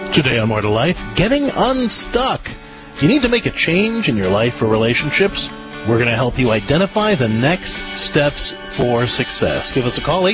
Today on More to Life, getting unstuck. You need to make a change in your life or relationships? We're going to help you identify the next steps for success. Give us a call,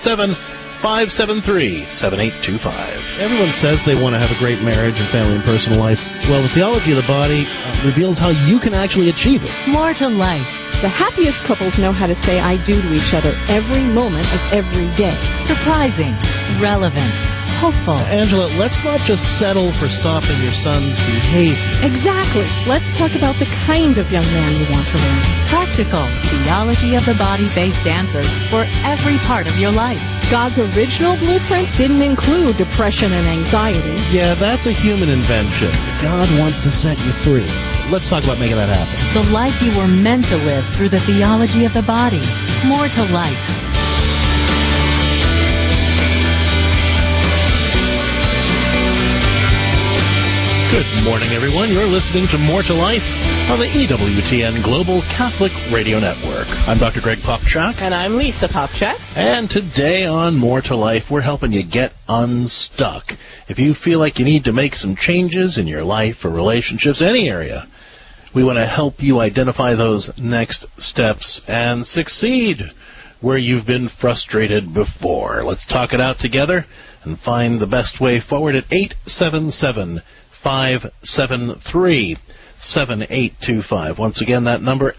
877-573-7825. Everyone says they want to have a great marriage and family and personal life. Well, the theology of the body reveals how you can actually achieve it. More to Life. The happiest couples know how to say I do to each other every moment of every day. Surprising. Relevant. Hopeful. Angela, let's not just settle for stopping your son's behavior. Exactly. Let's talk about the kind of young man you want to marry. Practical theology of the body-based answers for every part of your life. God's original blueprint didn't include depression and anxiety. Yeah, that's a human invention. God wants to set you free. Let's talk about making that happen. The life you were meant to live through the theology of the body. More to Life. Good morning, everyone. You're listening to More to Life on the EWTN Global Catholic Radio Network. I'm Dr. Greg Popchak. And I'm Lisa Popchak. And today on More to Life, we're helping you get unstuck. If you feel like you need to make some changes in your life or relationships, any area, we want to help you identify those next steps and succeed where you've been frustrated before. Let's talk it out together and find the best way forward at 877-573-7825. Once again, that number,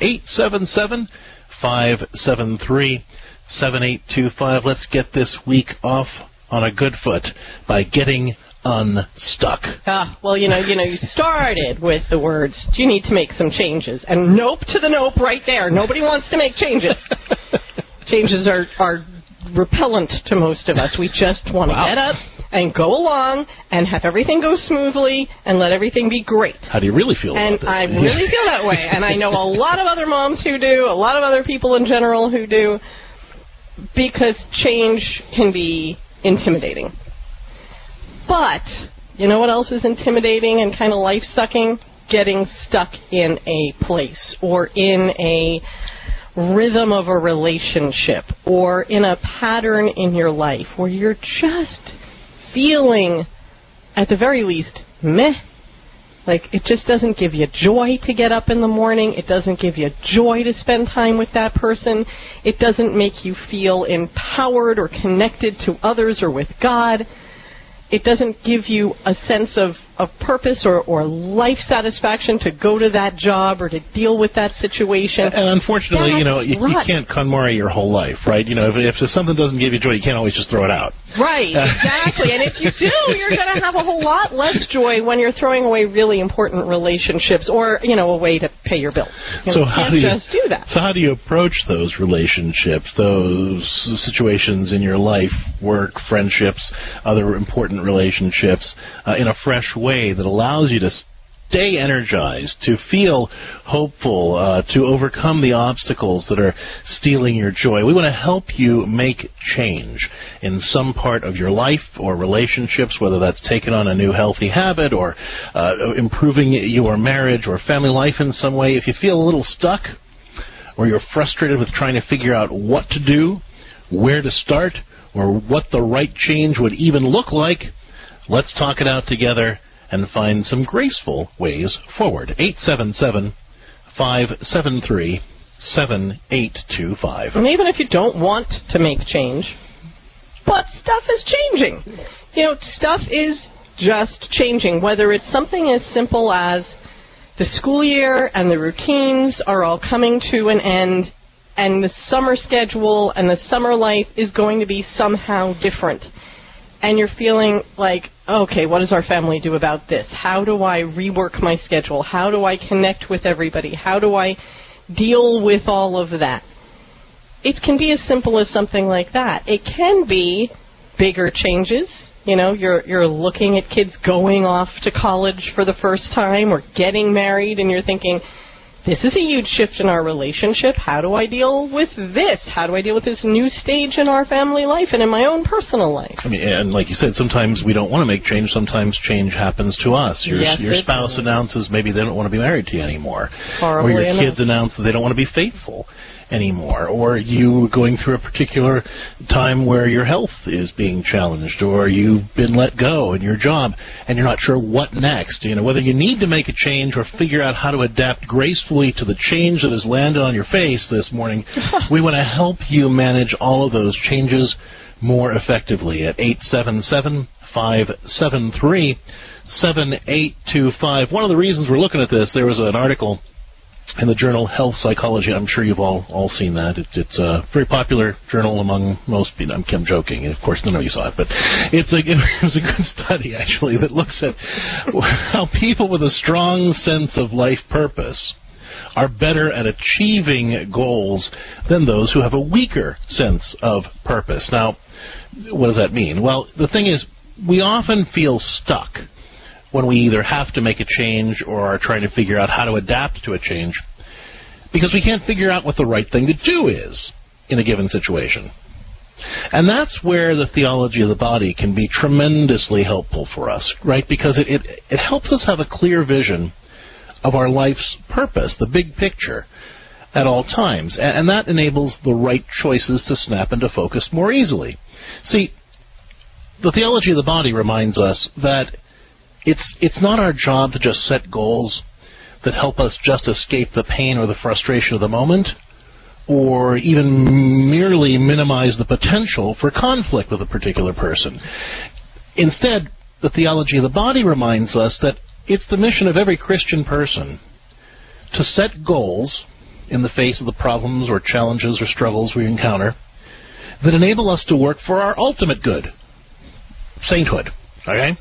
877-573-7825. Let's get this week off on a good foot by getting unstuck. Well, you started with the words, you need to make some changes. And nope to the nope right there. Nobody wants to make changes. Changes are repellent to most of us. We just want to get up and go along and have everything go smoothly and let everything be great. How do you really feel about this? And I really feel that way. And I know a lot of other moms who do, a lot of other people in general who do, because change can be intimidating. But you know what else is intimidating and kind of life-sucking? Getting stuck in a place or in a rhythm of a relationship or in a pattern in your life where you're just feeling, at the very least, meh. Like, it just doesn't give you joy to get up in the morning. It doesn't give you joy to spend time with that person. It doesn't make you feel empowered or connected to others or with God. It doesn't give you a sense of purpose or life satisfaction to go to that job or to deal with that situation. And unfortunately, you can't KonMari your whole life, right? If something doesn't give you joy, you can't always just throw it out. Right, exactly. And if you do, you're going to have a whole lot less joy when you're throwing away really important relationships or, a way to pay your bills. You can't just do that. So how do you approach those relationships, those situations in your life, work, friendships, other important relationships, in a fresh way that allows you to stay energized, to feel hopeful, to overcome the obstacles that are stealing your joy? We want to help you make change in some part of your life or relationships, whether that's taking on a new healthy habit or improving your marriage or family life in some way. If you feel a little stuck or you're frustrated with trying to figure out what to do, where to start, or what the right change would even look like, let's talk it out together and find some graceful ways forward. 877-573-7825. And even if you don't want to make change, but stuff is changing. Stuff is just changing, whether it's something as simple as the school year and the routines are all coming to an end, and the summer schedule and the summer life is going to be somehow different. And you're feeling like, okay, what does our family do about this? How do I rework my schedule? How do I connect with everybody? How do I deal with all of that? It can be as simple as something like that. It can be bigger changes. You're looking at kids going off to college for the first time or getting married, and you're thinking, this is a huge shift in our relationship. How do I deal with this? How do I deal with this new stage in our family life and in my own personal life? I mean, and like you said, sometimes we don't want to make change. Sometimes change happens to us. Your spouse announces maybe they don't want to be married to you anymore. Horribly or your enough. kids announce that they don't want to be faithful anymore, or you going through a particular time where your health is being challenged, or you've been let go in your job and you're not sure what next. Whether you need to make a change or figure out how to adapt gracefully to the change that has landed on your face this morning, we want to help you manage all of those changes more effectively at 877-573-7825. One of the reasons we're looking at this, there was an article in the journal Health Psychology. I'm sure you've all seen that. It's a very popular journal among most people. I'm joking. Of course, none of you saw it. But it was a good study, actually, that looks at how people with a strong sense of life purpose are better at achieving goals than those who have a weaker sense of purpose. Now, what does that mean? Well, the thing is, we often feel stuck when we either have to make a change or are trying to figure out how to adapt to a change, because we can't figure out what the right thing to do is in a given situation. And that's where the theology of the body can be tremendously helpful for us, right? Because it helps us have a clear vision of our life's purpose, the big picture, at all times. And that enables the right choices to snap into focus more easily. See, the theology of the body reminds us that it's not our job to just set goals that help us just escape the pain or the frustration of the moment, or even merely minimize the potential for conflict with a particular person. Instead, the theology of the body reminds us that it's the mission of every Christian person to set goals in the face of the problems or challenges or struggles we encounter that enable us to work for our ultimate good, sainthood. Okay,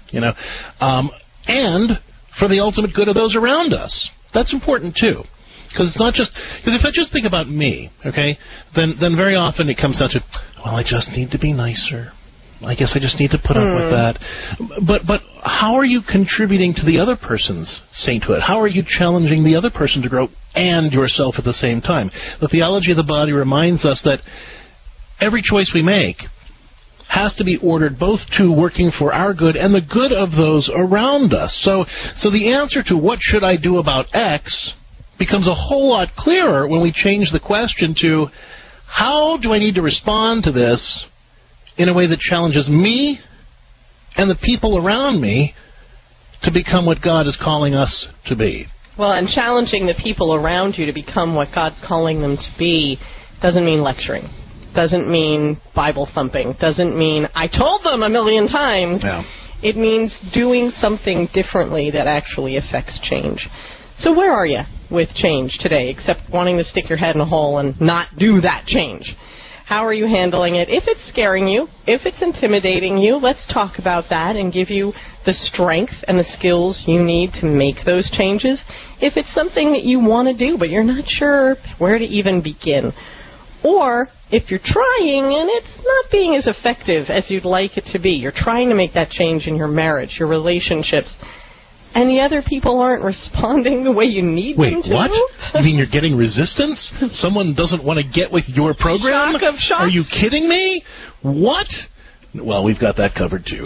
and for the ultimate good of those around us. That's important too, because it's not just because if I just think about me, okay, then very often it comes down to, well, I just need to be nicer. I guess I just need to put up with that. But how are you contributing to the other person's sainthood? How are you challenging the other person to grow and yourself at the same time? The theology of the body reminds us that every choice we make has to be ordered both to working for our good and the good of those around us. So the answer to what should I do about X becomes a whole lot clearer when we change the question to how do I need to respond to this in a way that challenges me and the people around me to become what God is calling us to be. Well, and challenging the people around you to become what God's calling them to be doesn't mean lecturing. Doesn't mean Bible thumping. Doesn't mean I told them a million times. Yeah. It means doing something differently that actually affects change. So where are you with change today, except wanting to stick your head in a hole and not do that change? How are you handling it? If it's scaring you, if it's intimidating you, let's talk about that and give you the strength and the skills you need to make those changes. If it's something that you want to do, but you're not sure where to even begin. Or if you're trying and it's not being as effective as you'd like it to be, you're trying to make that change in your marriage, your relationships, and the other people aren't responding the way you need them to. Wait, what? You mean you're getting resistance? Someone doesn't want to get with your program? Shock of shocks. Are you kidding me? What? Well, we've got that covered too.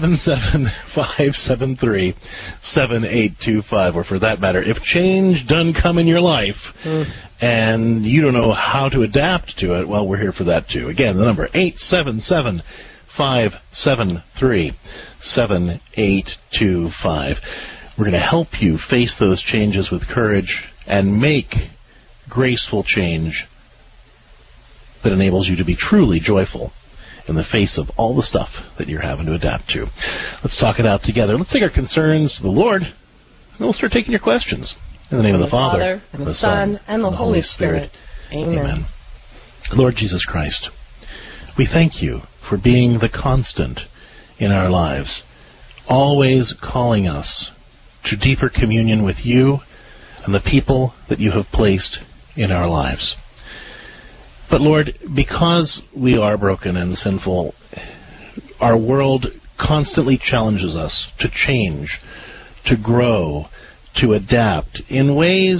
877-573-7825. Or for that matter, if change done come in your life and you don't know how to adapt to it, well, we're here for that too. Again, the number 877-573-7825. We're going to help you face those changes with courage and make graceful change that enables you to be truly joyful in the face of all the stuff that you're having to adapt to. Let's talk it out together. Let's take our concerns to the Lord, and we'll start taking your questions. In the name of the Father, and the Son, and the Holy Spirit. Amen. Lord Jesus Christ, we thank you for being the constant in our lives, always calling us to deeper communion with you and the people that you have placed in our lives. But Lord, because we are broken and sinful, our world constantly challenges us to change, to grow, to adapt in ways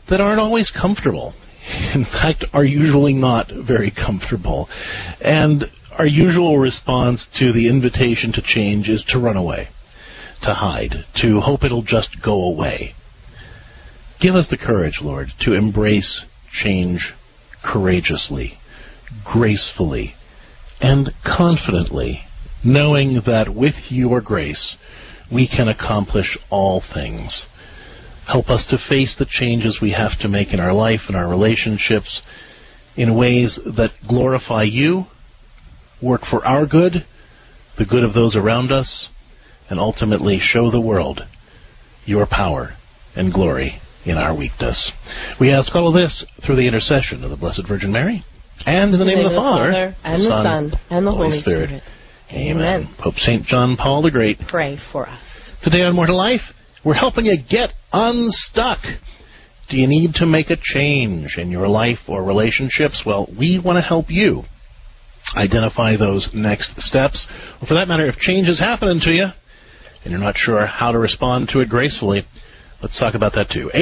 that aren't always comfortable. In fact, are usually not very comfortable. And our usual response to the invitation to change is to run away, to hide, to hope it'll just go away. Give us the courage, Lord, to embrace change courageously, gracefully, and confidently, knowing that with your grace we can accomplish all things. Help us to face the changes we have to make in our life and our relationships in ways that glorify you, work for our good, the good of those around us, and ultimately show the world your power and glory in our weakness. We ask all of this through the intercession of the Blessed Virgin Mary, and in the name of the Father, and the Son, and the Holy Spirit. Amen. Pope St. John Paul the Great, pray for us. Today on More to Life, we're helping you get unstuck. Do you need to make a change in your life or relationships? Well, we want to help you identify those next steps. Or for that matter, if change is happening to you and you're not sure how to respond to it gracefully, let's talk about that too.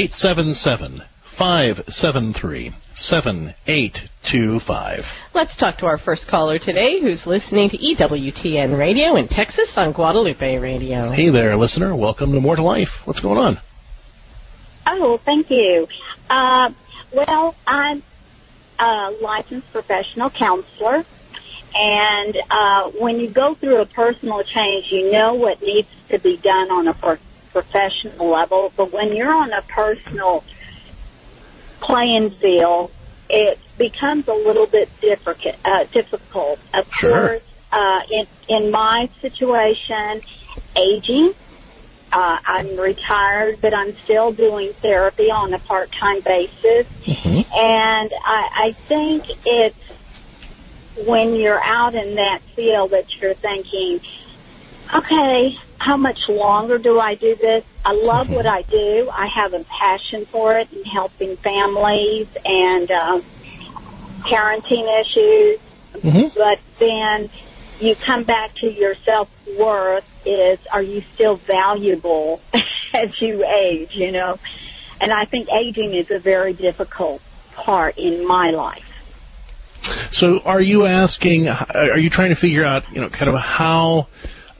877-573-7825. Let's talk to our first caller today, who's listening to EWTN Radio in Texas on Guadalupe Radio. Hey there, listener. Welcome to More to Life. What's going on? Oh, thank you. Well, I'm a licensed professional counselor, and when you go through a personal change, you know what needs to be done on a professional level, but when you're on a personal playing field, it becomes a little bit difficult. Of Sure. course, in my situation, aging. I'm retired, but I'm still doing therapy on a part-time basis. Mm-hmm. And I think it's when you're out in that field that you're thinking, okay, how much longer do I do this? I love what I do. I have a passion for it and helping families and parenting issues. Mm-hmm. But then you come back to your self-worth is, are you still valuable as you age, you know? And I think aging is a very difficult part in my life. So are you trying to figure out, kind of how,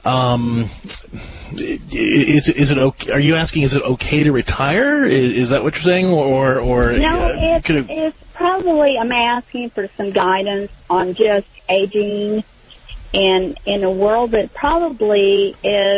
is it okay? Are you asking, is it okay to retire? Is that what you're saying? Or no, it's probably, I'm asking for some guidance on just aging in a world that probably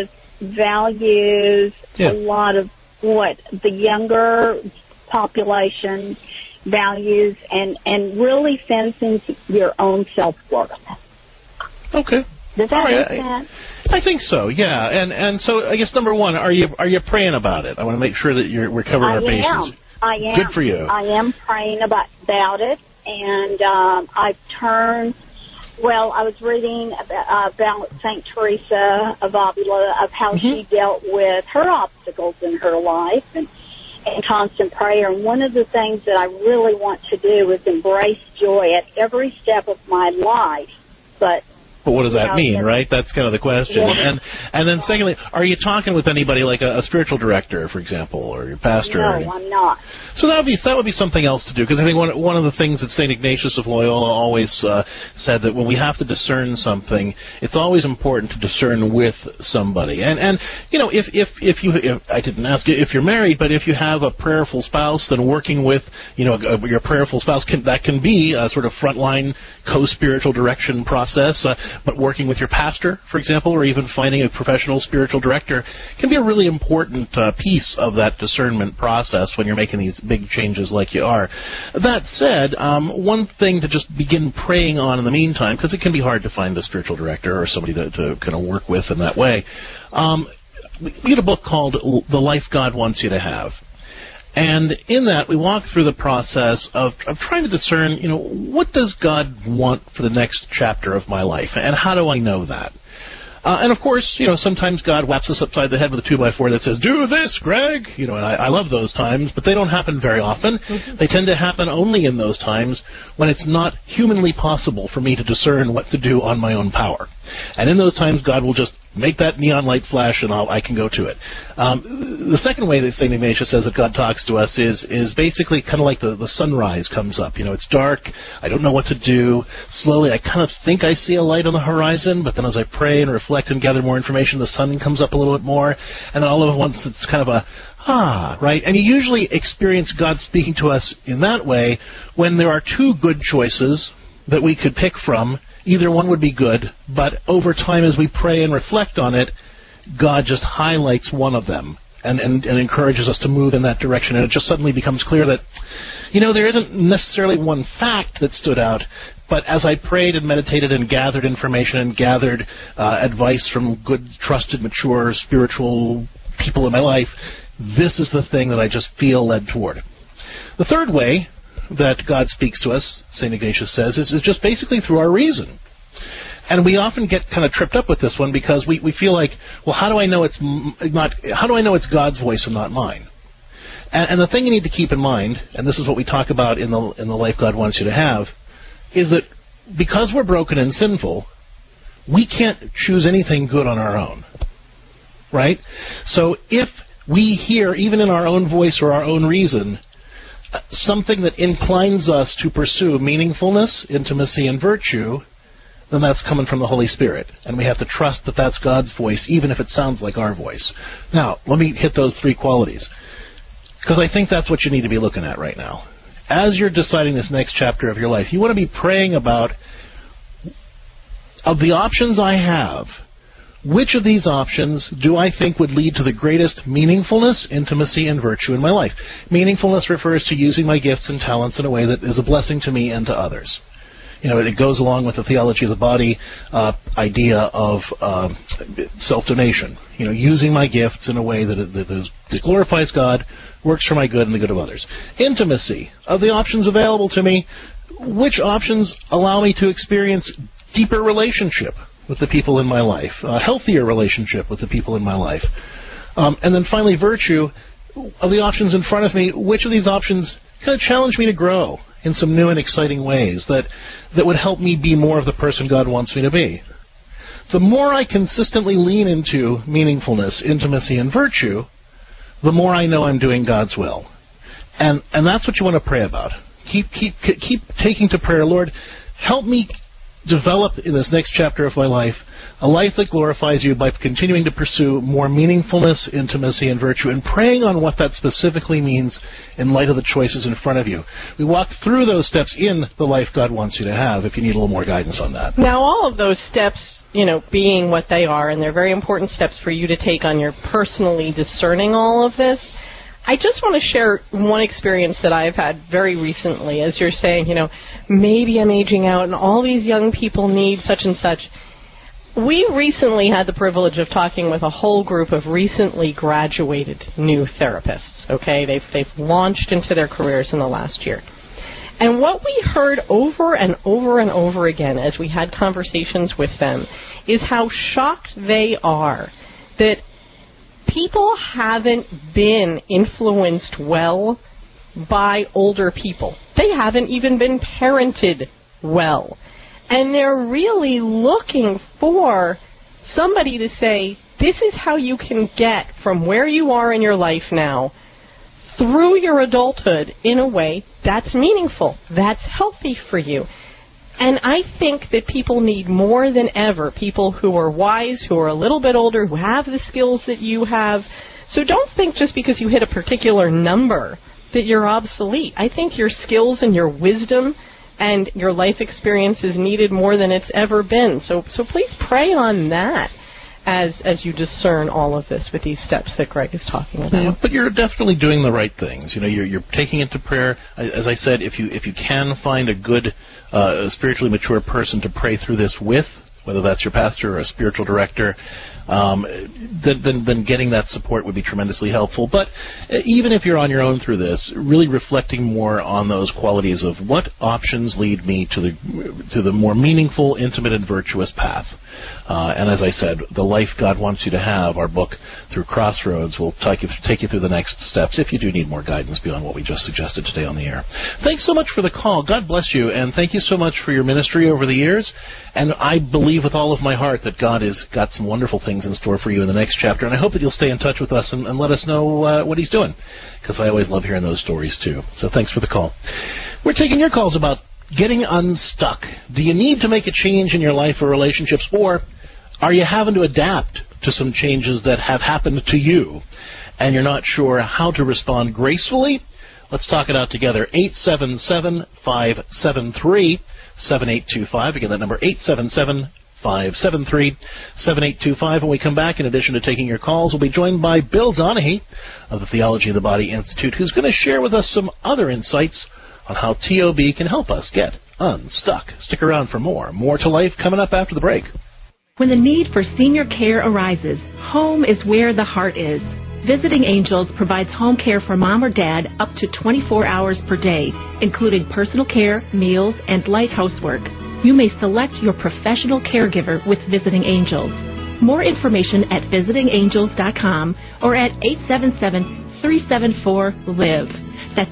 values a lot of what the younger population values and really sensing your own self-worth. Okay. Does that make sense? I think so, yeah. And so I guess number one, are you praying about it? I want to make sure that we're covering our bases. I am. Good for you. I am praying about it, and I've turned. Well, I was reading about St. Teresa of Avila, of how she dealt with her obstacles in her life and constant prayer. And one of the things that I really want to do is embrace joy at every step of my life. But what does that mean, right? That's kind of the question. Yeah. And then secondly, are you talking with anybody like a spiritual director, for example, or your pastor? No, I'm not. So that would be something else to do, because I think one of the things that St. Ignatius of Loyola always said, that when we have to discern something, it's always important to discern with somebody. And if I didn't ask you if you're married, but if you have a prayerful spouse, then working with your prayerful spouse can be a sort of frontline co-spiritual direction process. But working with your pastor, for example, or even finding a professional spiritual director can be a really important piece of that discernment process when you're making these big changes like you are. That said, one thing to just begin praying on in the meantime, because it can be hard to find a spiritual director or somebody to kind of work with in that way, we get a book called The Life God Wants You to Have. And in that, we walk through the process of trying to discern, what does God want for the next chapter of my life, and how do I know that? And of course, sometimes God whaps us upside the head with a 2x4 that says, "Do this, Greg." And I love those times, but they don't happen very often. Mm-hmm. They tend to happen only in those times when it's not humanly possible for me to discern what to do on my own power. And in those times, God will just make that neon light flash, and I can go to it. The second way that St. Ignatius says that God talks to us is basically kind of like the sunrise comes up. It's dark. I don't know what to do. Slowly, I kind of think I see a light on the horizon, but then as I pray and reflect and gather more information, the sun comes up a little bit more, and then all at once it's kind of a right? And you usually experience God speaking to us in that way when there are two good choices that we could pick from. Either one would be good, but over time as we pray and reflect on it, God just highlights one of them and encourages us to move in that direction. And it just suddenly becomes clear that, there isn't necessarily one fact that stood out, but as I prayed and meditated and gathered information and gathered advice from good, trusted, mature, spiritual people in my life, this is the thing that I just feel led toward. The third way that God speaks to us, St. Ignatius says, is just basically through our reason. And we often get kind of tripped up with this one because we feel like, well, how do I know it's God's voice and not mine? And the thing you need to keep in mind, and this is what we talk about in the life God wants you to have, is that because we're broken and sinful, we can't choose anything good on our own. Right? So if we hear, even in our own voice or our own reason, something that inclines us to pursue meaningfulness, intimacy, and virtue, then that's coming from the Holy Spirit. And we have to trust that that's God's voice, even if it sounds like our voice. Now, let me hit those three qualities, because I think that's what you need to be looking at right now. As you're deciding this next chapter of your life, you want to be praying about, of the options I have, which of these options do I think would lead to the greatest meaningfulness, intimacy, and virtue in my life? Meaningfulness refers to using my gifts and talents in a way that is a blessing to me and to others. It goes along with the theology of the body idea of self-donation. Using my gifts in a way that glorifies God, works for my good and the good of others. Intimacy. Of the options available to me, which options allow me to experience deeper relationship with the people in my life, a healthier relationship with the people in my life. And then finally, virtue. Of the options in front of me, which of these options kind of challenge me to grow in some new and exciting ways that would help me be more of the person God wants me to be? The more I consistently lean into meaningfulness, intimacy, and virtue, the more I know I'm doing God's will. And that's what you want to pray about. Keep taking to prayer, Lord, help me develop in this next chapter of my life a life that glorifies you by continuing to pursue more meaningfulness, intimacy, and virtue, and praying on what that specifically means in light of the choices in front of you. We walk through those steps in the life God wants you to have if you need a little more guidance on that. Now, all of those steps, being what they are, and they're very important steps for you to take on your personally discerning all of this, I just want to share one experience that I've had very recently. As you're saying, maybe I'm aging out and all these young people need such and such. We recently had the privilege of talking with a whole group of recently graduated new therapists. Okay, they've launched into their careers in the last year. And what we heard over and over and over again as we had conversations with them is how shocked they are that people haven't been influenced well by older people. They haven't even been parented well. And they're really looking for somebody to say, this is how you can get from where you are in your life now through your adulthood in a way that's meaningful, that's healthy for you. And I think that people need more than ever people who are wise, who are a little bit older, who have the skills that you have. So don't think just because you hit a particular number that you're obsolete. I think your skills and your wisdom and your life experience is needed more than it's ever been. So please pray on that as you discern all of this with these steps that Greg is talking about. Yeah, but you're definitely doing the right things. You're taking it to prayer. As I said, if you can find a good spiritually mature person to pray through this with, whether that's your pastor or a spiritual director, then getting that support would be tremendously helpful. But even if you're on your own through this, really reflecting more on those qualities of what options lead me to the more meaningful, intimate, and virtuous path. And as I said, The Life God Wants You to Have, our book through Crossroads, will take you through the next steps if you do need more guidance beyond what we just suggested today on the air. Thanks so much for the call. God bless you, and thank you so much for your ministry over the years. And I believe with all of my heart that God has got some wonderful things in store for you in the next chapter, and I hope that you'll stay in touch with us and let us know what He's doing, because I always love hearing those stories too. So thanks for the call. We're taking your calls about getting unstuck. Do you need to make a change in your life or relationships, or are you having to adapt to some changes that have happened to you and you're not sure how to respond gracefully? Let's talk it out together. 877-573-7825. Again, that number, 877-573-7825. When we come back, in addition to taking your calls, we'll be joined by Bill Donahue of the Theology of the Body Institute, who's going to share with us some other insights on how TOB can help us get unstuck. Stick around for more. More to Life coming up after the break. When the need for senior care arises, home is where the heart is. Visiting Angels provides home care for mom or dad up to 24 hours per day, including personal care, meals, and light housework. You may select your professional caregiver with Visiting Angels. More information at visitingangels.com or at 877-374-LIVE. That's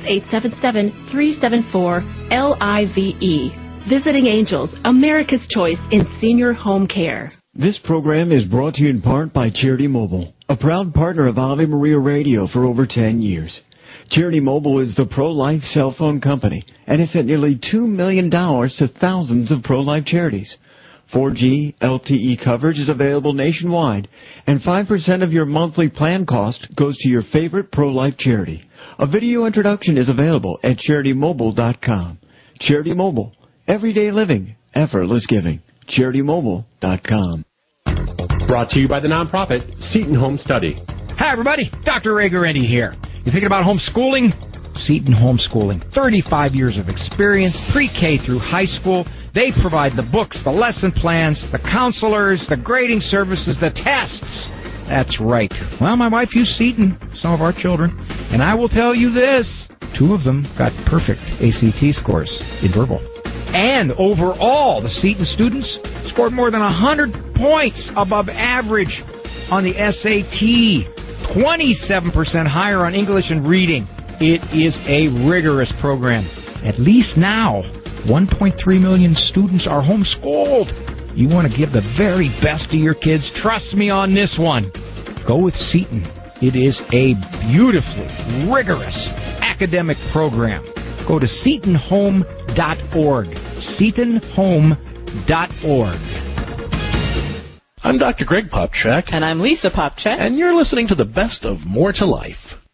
877-374-LIVE. Visiting Angels, America's choice in senior home care. This program is brought to you in part by Charity Mobile, a proud partner of Ave Maria Radio for over 10 years. Charity Mobile is the pro-life cell phone company and has sent nearly $2 million to thousands of pro-life charities. 4G LTE coverage is available nationwide, and 5% of your monthly plan cost goes to your favorite pro-life charity. A video introduction is available at CharityMobile.com. Charity Mobile, everyday living, effortless giving. CharityMobile.com. Brought to you by the nonprofit Seton Home Study. Hi, everybody. Dr. Ray Guarendi here. You thinking about homeschooling? Seton Homeschooling. 35 years of experience, pre-K through high school. They provide the books, the lesson plans, the counselors, the grading services, the tests. That's right. Well, my wife used Seton, some of our children, and I will tell you this. 2 of them got perfect ACT scores in verbal. And overall, the Seton students scored more than 100 points above average on the SAT, 27% higher on English and reading. It is a rigorous program. At least now, 1.3 million students are homeschooled. You want to give the very best to your kids. Trust me on this one. Go with Seton. It is a beautifully rigorous academic program. Go to SetonHome.org. SetonHome.org. I'm Dr. Greg Popcak. And I'm Lisa Popcak. And you're listening to the best of More to Life.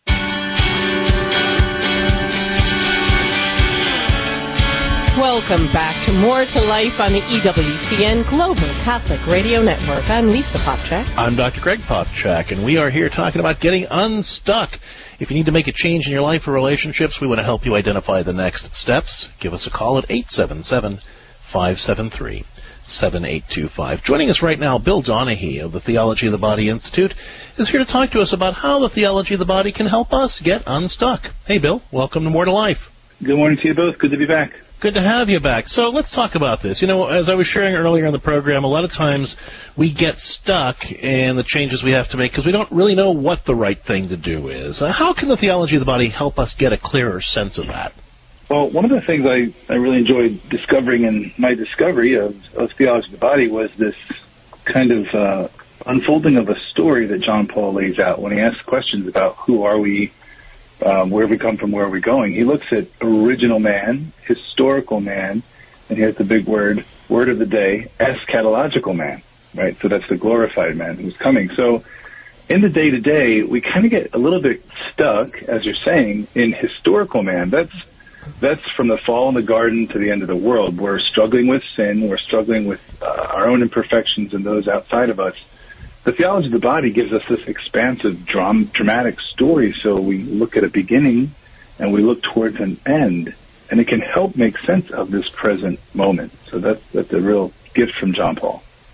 Welcome back to More to Life on the EWTN Global Catholic Radio Network. I'm Lisa Popcak. I'm Dr. Greg Popcak, and we are here talking about getting unstuck. If you need to make a change in your life or relationships, we want to help you identify the next steps. Give us a call at 877-573-7825. Joining us right now, Bill Donahue of the Theology of the Body Institute is here to talk to us about how the Theology of the Body can help us get unstuck. Hey, Bill, welcome to More to Life. Good morning to you both. Good to be back. Good to have you back. So let's talk about this. You know, as I was sharing earlier in the program, a lot of times we get stuck in the changes we have to make because we don't really know what the right thing to do is. How can the Theology of the Body help us get a clearer sense of that? Well, one of the things I really enjoyed discovering in my discovery of Theology of the Body was this kind of unfolding of a story that John Paul lays out when he asks questions about who are we, where have we come from, where are we going. He looks at original man, historical man, and here's the big word of the day, eschatological man, right? So that's the glorified man who's coming. So in the day-to-day, we kind of get a little bit stuck, as you're saying, in historical man. That's from the fall in the garden to the end of the world. We're struggling with sin. We're struggling with our own imperfections and those outside of us. The Theology of the Body gives us this expansive, dramatic story, so we look at a beginning and we look towards an end, and it can help make sense of this present moment. So that's a real gift from John Paul.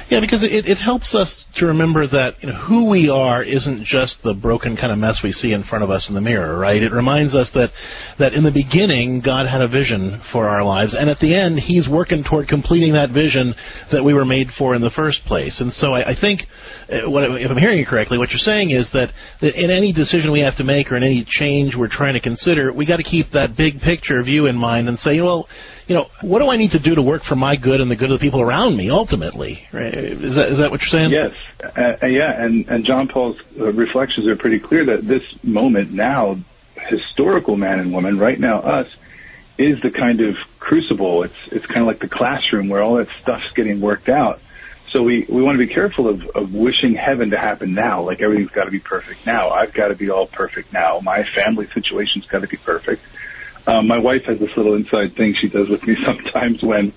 Yeah, because it helps us to remember that who we are isn't just the broken kind of mess we see in front of us in the mirror, right? It reminds us that in the beginning, God had a vision for our lives, and at the end, He's working toward completing that vision that we were made for in the first place. And so I think, if I'm hearing you correctly, what you're saying is that in any decision we have to make or in any change we're trying to consider, we got to keep that big picture view in mind and say, well, what do I need to do to work for my good and the good of the people around me, ultimately? Right? Is that what you're saying? Yes. And John Paul's reflections are pretty clear that this moment now, historical man and woman, right now us, is the kind of crucible. It's kind of like the classroom where all that stuff's getting worked out. So we want to be careful of wishing heaven to happen now, like everything's got to be perfect now. I've got to be all perfect now. My family situation's got to be perfect. My wife has this little inside thing she does with me sometimes when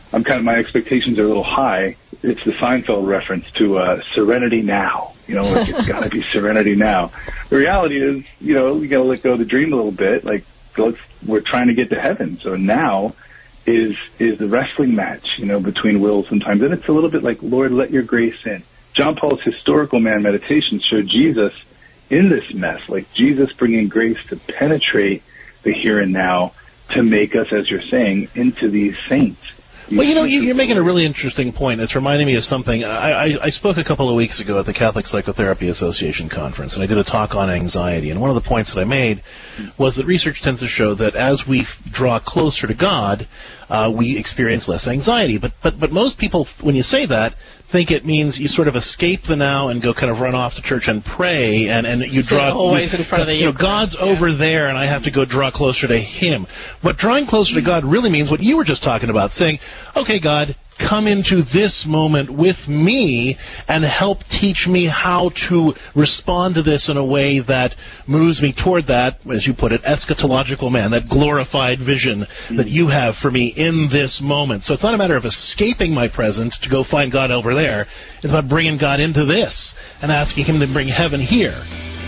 my expectations are a little high. It's the Seinfeld reference to serenity now. Like it's got to be serenity now. The reality is, we got to let go of the dream a little bit. Like we're trying to get to heaven. So now is the wrestling match, between wills sometimes. And it's a little bit like, Lord, let your grace in. John Paul's historical man meditations show Jesus in this mess, like Jesus bringing grace to penetrate the here and now to make us, as you're saying, into these saints. Well, you're making a really interesting point. It's reminding me of something. I spoke a couple of weeks ago at the Catholic Psychotherapy Association conference, and I did a talk on anxiety. And one of the points that I made was that research tends to show that as we draw closer to God, we experience less anxiety. But most people, when you say that, think it means you sort of escape the now and go kind of run off to church and pray, and you draw always in front of the God's over there, and I have to go draw closer to Him. But drawing closer to God really means what you were just talking about, saying, okay, God, come into this moment with me and help teach me how to respond to this in a way that moves me toward that, as you put it, eschatological man, that glorified vision that you have for me in this moment. So it's not a matter of escaping my present to go find God over there. It's about bringing God into this and asking Him to bring heaven here.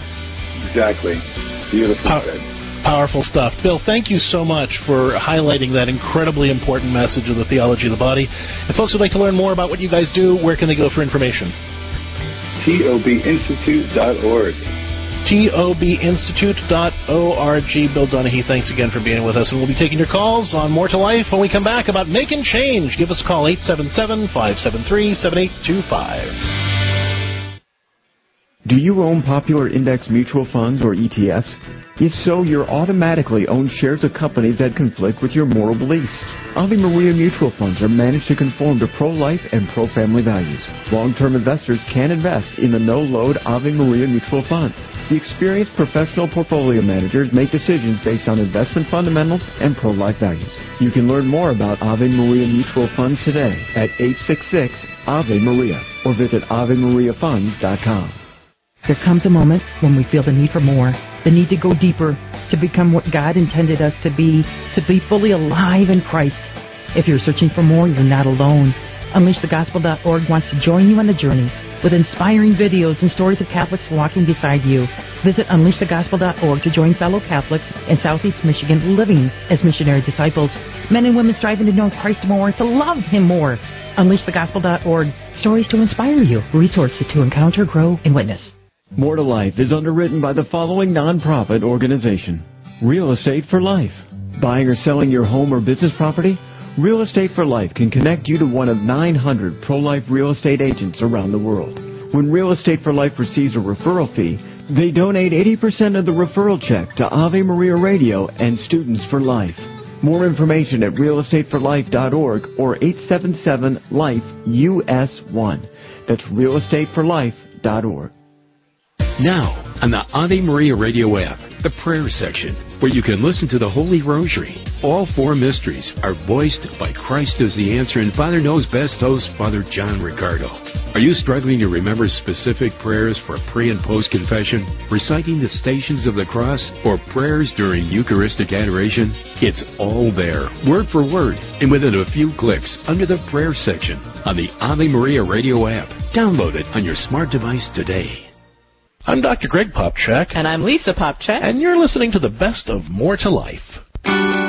Exactly. Beautiful said. Powerful stuff. Bill, thank you so much for highlighting that incredibly important message of the theology of the body. If folks would like to learn more about what you guys do, where can they go for information? TOBinstitute.org. TOBinstitute.org. Bill Donahue, thanks again for being with us. And we'll be taking your calls on More to Life when we come back about making change. Give us a call, 877-573-7825. Do you own popular index mutual funds or ETFs? If so, you're automatically own shares of companies that conflict with your moral beliefs. Ave Maria mutual funds are managed to conform to pro-life and pro-family values. Long-term investors can invest in the no-load Ave Maria mutual funds. The experienced professional portfolio managers make decisions based on investment fundamentals and pro-life values. You can learn more about Ave Maria mutual funds today at 866-AVE-MARIA or visit AveMariaFunds.com. There comes a moment when we feel the need for more, the need to go deeper, to become what God intended us to be fully alive in Christ. If you're searching for more, you're not alone. UnleashTheGospel.org wants to join you on the journey with inspiring videos and stories of Catholics walking beside you. Visit UnleashTheGospel.org to join fellow Catholics in Southeast Michigan living as missionary disciples. Men and women striving to know Christ more, to love Him more. UnleashTheGospel.org. Stories to inspire you. Resources to encounter, grow, and witness. More to Life is underwritten by the following nonprofit organization. Real Estate for Life. Buying or selling your home or business property? Real Estate for Life can connect you to one of 900 pro-life real estate agents around the world. When Real Estate for Life receives a referral fee, they donate 80% of the referral check to Ave Maria Radio and Students for Life. More information at realestateforlife.org or 877-LIFE-US1. That's realestateforlife.org. Now, on the Ave Maria Radio app, the prayer section, where you can listen to the Holy Rosary. All four mysteries are voiced by Christ as the Answer and Father Knows Best host, Father John Ricardo. Are you struggling to remember specific prayers for pre- and post-confession, reciting the Stations of the Cross, or prayers during Eucharistic adoration? It's all there, word for word, and within a few clicks under the prayer section on the Ave Maria Radio app. Download it on your smart device today. I'm Dr. Greg Popchak. And I'm Lisa Popchak. And you're listening to the best of More to Life.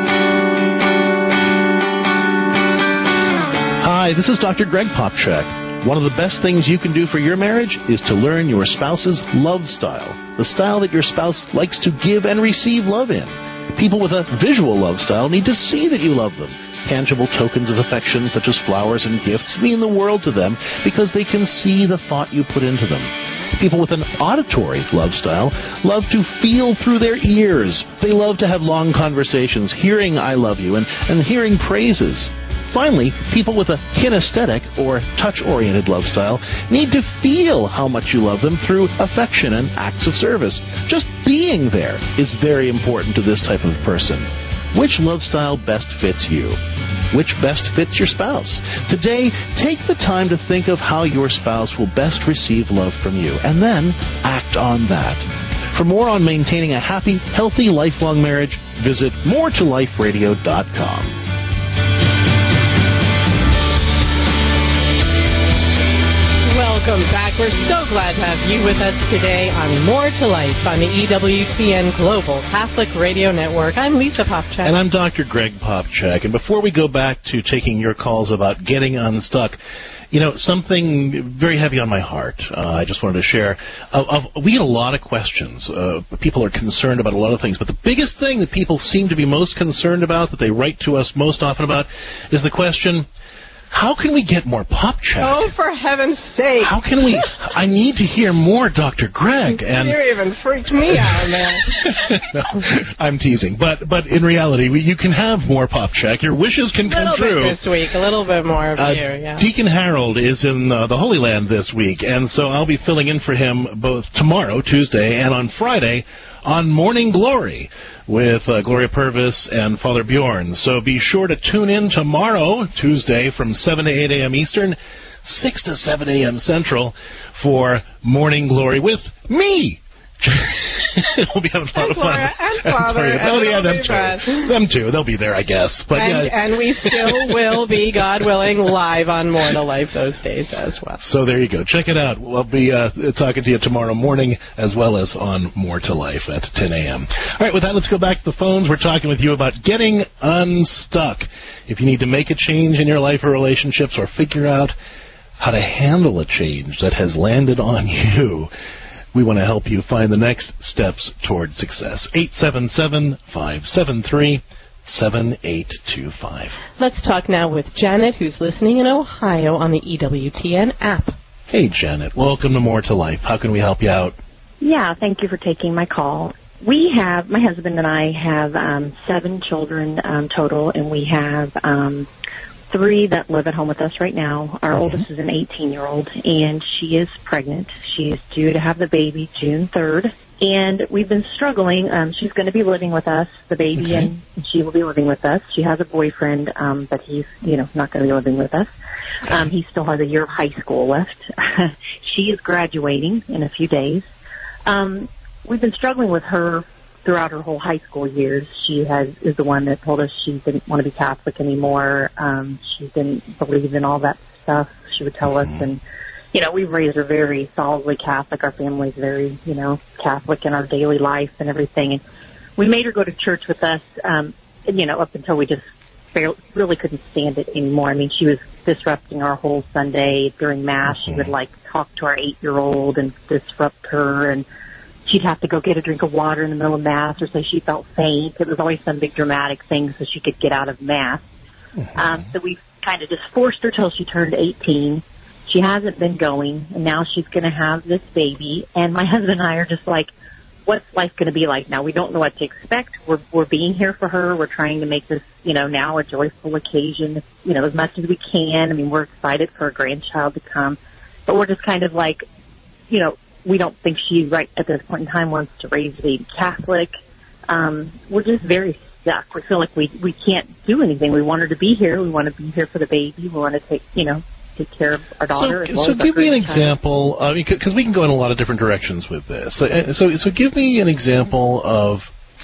Hi, this is Dr. Greg Popchak. One of the best things you can do for your marriage is to learn your spouse's love style, the style that your spouse likes to give and receive love in. People with a visual love style need to see that you love them. Tangible tokens of affection, such as flowers and gifts, mean the world to them because they can see the thought you put into them. People with an auditory love style love to feel through their ears. They love to have long conversations, hearing I love you and hearing praises. Finally, people with a kinesthetic or touch-oriented love style need to feel how much you love them through affection and acts of service. Just being there is very important to this type of person. Which love style best fits you? Which best fits your spouse? Today, take the time to think of how your spouse will best receive love from you, and then act on that. For more on maintaining a happy, healthy, lifelong marriage, visit moretoliferadio.com. Welcome back. We're so glad to have you with us today on More to Life on the EWTN Global Catholic Radio Network. I'm Lisa Popchak. And I'm Dr. Greg Popchak. And before we go back to taking your calls about getting unstuck, you know, something very heavy on my heart I just wanted to share. We get a lot of questions. People are concerned about a lot of things. But the biggest thing that people seem to be most concerned about, that they write to us most often about, is the question, how can we get more Popchak? Oh, for heaven's sake. How can we? I need to hear more Dr. Greg. And you even freaked me out, man. No, I'm teasing. But in reality, you can have more Popchak. Your wishes can come true. A little bit this week. A little bit more of you, yeah. Deacon Harold is in the Holy Land this week, and so I'll be filling in for him both tomorrow, Tuesday, and on Friday on Morning Glory with Gloria Purvis and Father Bjorn. So be sure to tune in tomorrow, Tuesday, from 7 to 8 a.m. Eastern, 6 to 7 a.m. Central for Morning Glory with me. We'll be having a lot of fun. And Father. Them too. They'll be there, I guess. But and we still will be, God willing, live on More to Life those days as well. So there you go. Check it out. We'll be talking to you tomorrow morning as well as on More to Life at 10 a.m. All right, with that, let's go back to the phones. We're talking with you about getting unstuck. If you need to make a change in your life or relationships or figure out how to handle a change that has landed on you, we want to help you find the next steps toward success. 877-573-7825. Let's talk now with Janet, who's listening in Ohio on the EWTN app. Hey, Janet. Welcome to More to Life. How can we help you out? Yeah, thank you for taking my call. My husband and I have 7 children total, and we have 3 that live at home with us right now. Our oldest is an 18-year-old, and she is pregnant. She is due to have the baby June 3rd, and we've been struggling. She's going to be living with us, the baby, and she will be living with us. She has a boyfriend, but he's, not going to be living with us. He still has a year of high school left. She is graduating in a few days. We've been struggling with her throughout her whole high school years. She is the one that told us she didn't want to be Catholic anymore. She didn't believe in all that stuff. She would tell us, and we've raised her very solidly Catholic. Our family's very Catholic in our daily life and everything. And we made her go to church with us, up until we just really couldn't stand it anymore. I mean, she was disrupting our whole Sunday during Mass. She would talk to our 8-year-old and disrupt her, and she'd have to go get a drink of water in the middle of Mass or say she felt faint. It was always some big dramatic thing so she could get out of Mass. So we kind of just forced her till she turned 18. She hasn't been going, and now she's going to have this baby. And my husband and I are just like, what's life going to be like now? We don't know what to expect. We're being here for her. We're trying to make this, now a joyful occasion, as much as we can. I mean, we're excited for a grandchild to come. But we're just kind of like, we don't think she, right at this point in time, wants to raise the baby Catholic. We're just very stuck. We feel like we can't do anything. We want her to be here. We want to be here for the baby. We want to take care of our daughter. So give me an example, because we can go in a lot of different directions with this. So give me an example of,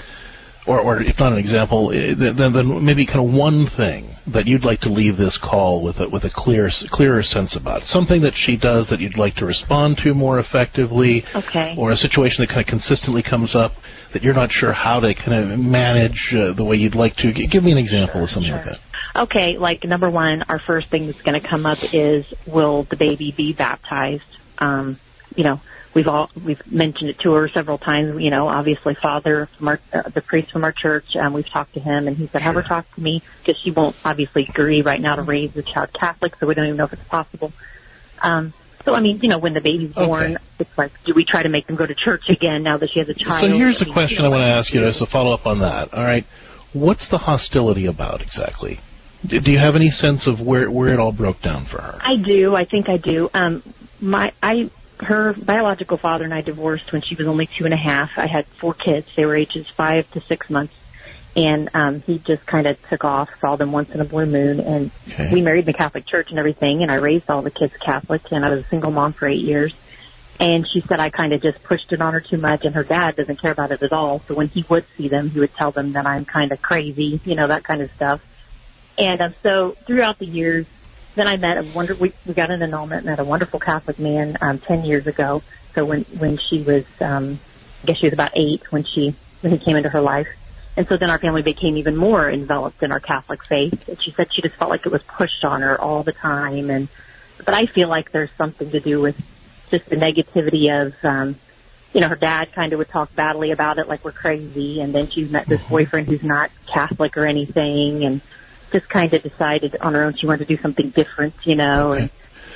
or if not an example, then maybe kind of one thing that you'd like to leave this call with a clearer sense about. Something that she does that you'd like to respond to more effectively, or a situation that kind of consistently comes up that you're not sure how to kind of manage the way you'd like to. Give me an example of something like that. okay, like, number one, our first thing that's going to come up is, will the baby be baptized? You know, we've mentioned it to her several times. You know, obviously, Father, from the priest from our church, we've talked to him, and he said, have her talk to me, because she won't obviously agree right now to raise the child Catholic, so we don't even know if it's possible. So, I mean, you know, when the baby's born, it's like, do we try to make them go to church again now that she has a child? So here's the question I want to ask you as a follow-up on that. All right. What's the hostility about exactly? Do you have any sense of where it all broke down for her? I do. I think I do. Her biological father and I divorced when she was only 2.5. I had 4 kids. They were ages 5 to 6 months. And he just kind of took off, saw them once in a blue moon. And we married in the Catholic Church and everything. And I raised all the kids Catholic. And I was a single mom for 8 years. And she said I kind of just pushed it on her too much. And her dad doesn't care about it at all. So when he would see them, he would tell them that I'm kind of crazy, you know, that kind of stuff. And so throughout the years, then I met we got an annulment, met a wonderful Catholic man 10 years ago. So when she was, I guess she was about 8 when he came into her life. And so then our family became even more enveloped in our Catholic faith. And she said she just felt like it was pushed on her all the time. But I feel like there's something to do with just the negativity of, you know, her dad kind of would talk badly about it like we're crazy. And then she's met this boyfriend who's not Catholic or anything. And just kind of decided on her own she wanted to do something different, you know. Okay. And,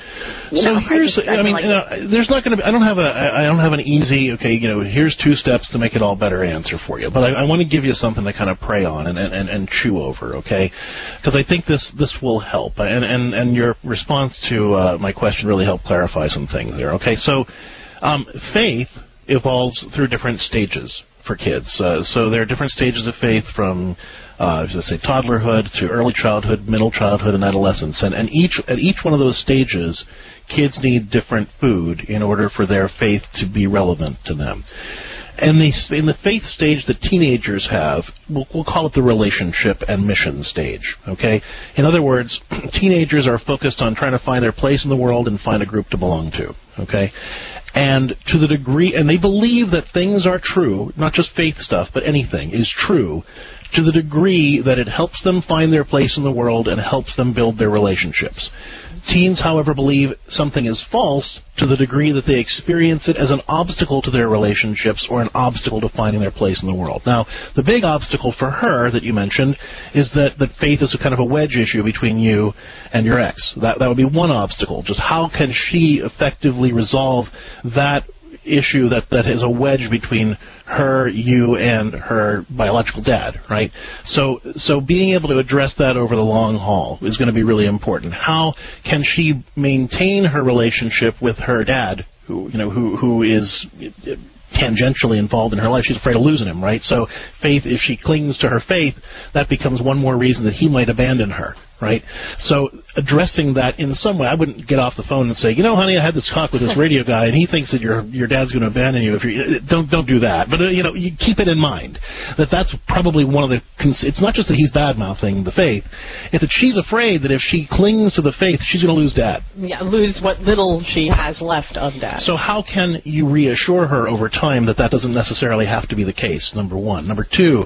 there's not going to be. I don't have an easy. Okay, you know, here's 2 steps to make it all better answer for you. But I want to give you something to kind of pray on and chew over. Okay, because I think this will help. And your response to my question really helped clarify some things there. Okay, so faith evolves through different stages for kids. So there are different stages of faith from, say, toddlerhood to early childhood, middle childhood, and adolescence. And at each one of those stages, kids need different food in order for their faith to be relevant to them. And in the faith stage that teenagers have, we'll call it the relationship and mission stage, okay? In other words, teenagers are focused on trying to find their place in the world and find a group to belong to, okay? And to the degree, and they believe that things are true, not just faith stuff, but anything is true, to the degree that it helps them find their place in the world and helps them build their relationships. Teens, however, believe something is false to the degree that they experience it as an obstacle to their relationships or an obstacle to finding their place in the world. Now, the big obstacle for her that you mentioned is that faith is a kind of a wedge issue between you and your ex. That would be one obstacle. Just how can she effectively resolve that issue that is a wedge between her, you, and her biological dad, right? So being able to address that over the long haul is going to be really important. How can she maintain her relationship with her dad, who is tangentially involved in her life? She's afraid of losing him, right? So faith, if she clings to her faith, that becomes one more reason that he might abandon her, right? So addressing that in some way, I wouldn't get off the phone and say, honey, I had this talk with this radio guy, and he thinks that your dad's going to abandon you. If you don't do that, but you keep it in mind that's probably one of the. It's not just that he's bad mouthing the faith; it's that she's afraid that if she clings to the faith, she's going to lose dad. Yeah, lose what little she has left of dad. So how can you reassure her over time that doesn't necessarily have to be the case? Number one. Number two.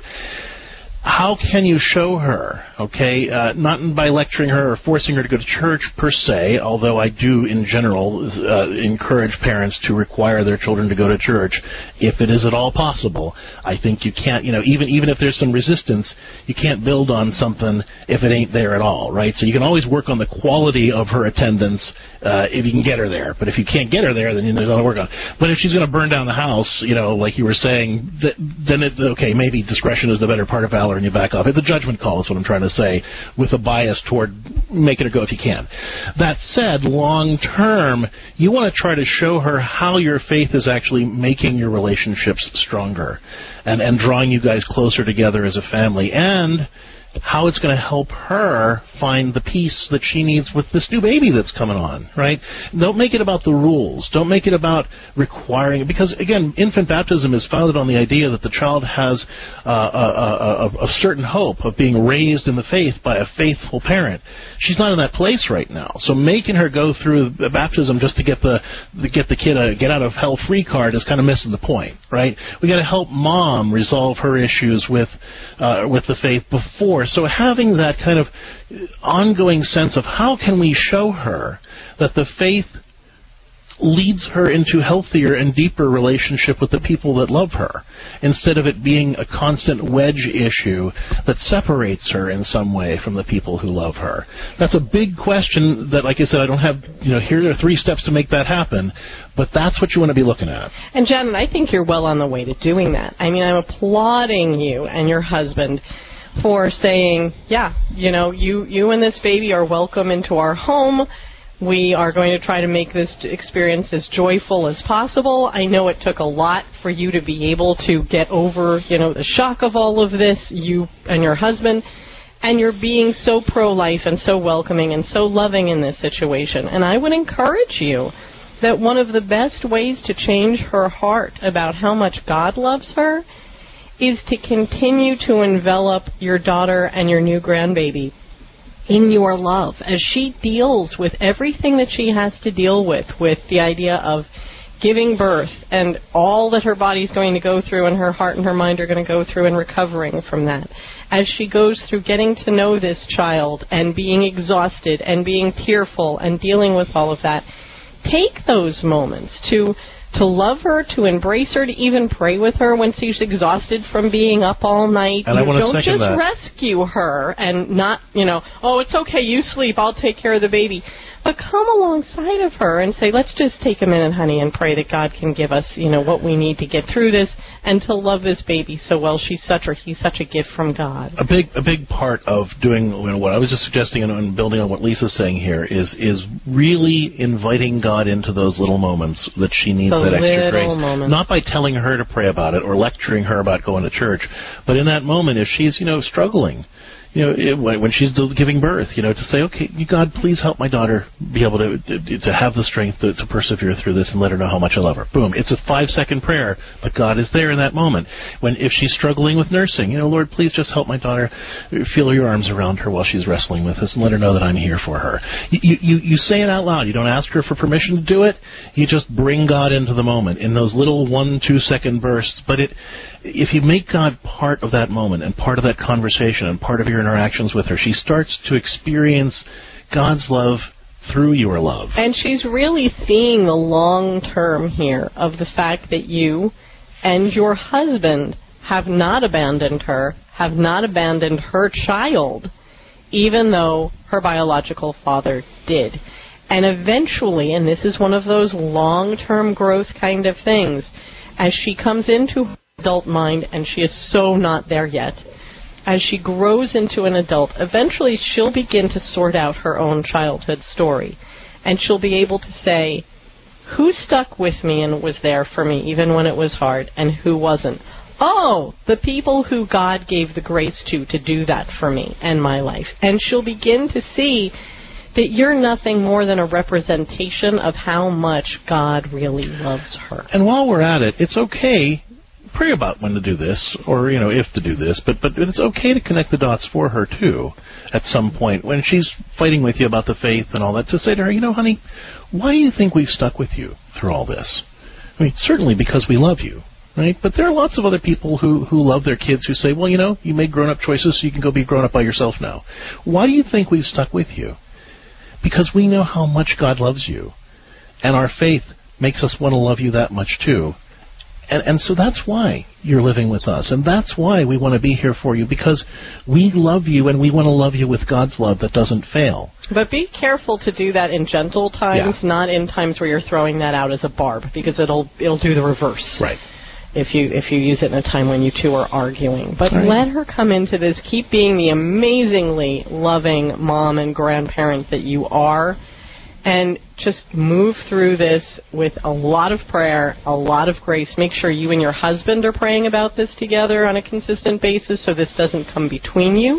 How can you show her, okay, not by lecturing her or forcing her to go to church per se, although I do in general encourage parents to require their children to go to church if it is at all possible. I think you can't, even if there's some resistance, you can't build on something if it ain't there at all, right? So you can always work on the quality of her attendance if you can get her there. But if you can't get her there, then there's nothing to work on. But if she's going to burn down the house, like you were saying, then maybe discretion is the better part of valor and you back off. It's a judgment call is what I'm trying to say, with a bias toward making it go if you can. That said, long term, you want to try to show her how your faith is actually making your relationships stronger and drawing you guys closer together as a family, and how it's going to help her find the peace that she needs with this new baby that's coming on, right? Don't make it about the rules. Don't make it about requiring it. Because, again, infant baptism is founded on the idea that the child has a certain hope of being raised in the faith by a faithful parent. She's not in that place right now. So making her go through baptism just to get the kid a get out of hell free card is kind of missing the point, right? We got to help mom resolve her issues with the faith before for. So having that kind of ongoing sense of how can we show her that the faith leads her into healthier and deeper relationship with the people that love her, instead of it being a constant wedge issue that separates her in some way from the people who love her. That's a big question that, like I said, I don't have, here are 3 steps to make that happen, but that's what you want to be looking at. And Janet, I think you're well on the way to doing that. I mean, I'm applauding you and your husband for saying, you and this baby are welcome into our home. We are going to try to make this experience as joyful as possible. I know it took a lot for you to be able to get over, the shock of all of this, you and your husband, and you're being so pro-life and so welcoming and so loving in this situation. And I would encourage you that one of the best ways to change her heart about how much God loves her is to continue to envelop your daughter and your new grandbaby in your love as she deals with everything that she has to deal with the idea of giving birth and all that her body's going to go through and her heart and her mind are going to go through and recovering from that. As she goes through getting to know this child and being exhausted and being tearful and dealing with all of that, take those moments to love her, to embrace her, to even pray with her when she's exhausted from being up all night. And I want to don't second just that. rescue her and not, it's okay, you sleep, I'll take care of the baby. But come alongside of her and say, let's just take a minute, honey, and pray that God can give us, what we need to get through this and to love this baby so well. He's such a gift from God. A big part of doing what I was just suggesting and building on what Lisa's saying here is really inviting God into those little moments that she needs that extra grace. Moments. Not by telling her to pray about it or lecturing her about going to church, but in that moment, if she's struggling, when she's giving birth, to say, okay, God, please help my daughter be able to have the strength to persevere through this and let her know how much I love her. Boom. It's a 5-second prayer, but God is there in that moment. If she's struggling with nursing, Lord, please just help my daughter, feel your arms around her while she's wrestling with this and let her know that I'm here for her. You say it out loud. You don't ask her for permission to do it. You just bring God into the moment in those little 1-2 second bursts. But if you make God part of that moment and part of that conversation and part of your interactions with her, she starts to experience God's love through your love. And she's really seeing the long term here of the fact that you and your husband have not abandoned her, have not abandoned her child, even though her biological father did. And eventually, and this is one of those long-term growth kind of things, as she comes into her adult mind, and she is so not there yet, as she grows into an adult, eventually she'll begin to sort out her own childhood story. And she'll be able to say, who stuck with me and was there for me even when it was hard, and who wasn't? Oh, the people who God gave the grace to do that for me and my life. And she'll begin to see that you're nothing more than a representation of how much God really loves her. And while we're at it, it's okay, pray about when to do this, or, if to do this, but it's okay to connect the dots for her, too, at some point. When she's fighting with you about the faith and all that, to say to her, honey, why do you think we've stuck with you through all this? I mean, certainly because we love you, right? But there are lots of other people who love their kids who say, well, you made grown-up choices, so you can go be grown-up by yourself now. Why do you think we've stuck with you? Because we know how much God loves you, and our faith makes us want to love you that much, too. And so that's why you're living with us, and that's why we want to be here for you, because we love you, and we want to love you with God's love that doesn't fail. But be careful to do that in gentle times, not in times where you're throwing that out as a barb, because it'll do the reverse. Right. If you use it in a time when you two are arguing. But right. Let her come into this. Keep being the amazingly loving mom and grandparent that you are. And just move through this with a lot of prayer, a lot of grace. Make sure you and your husband are praying about this together on a consistent basis so this doesn't come between you.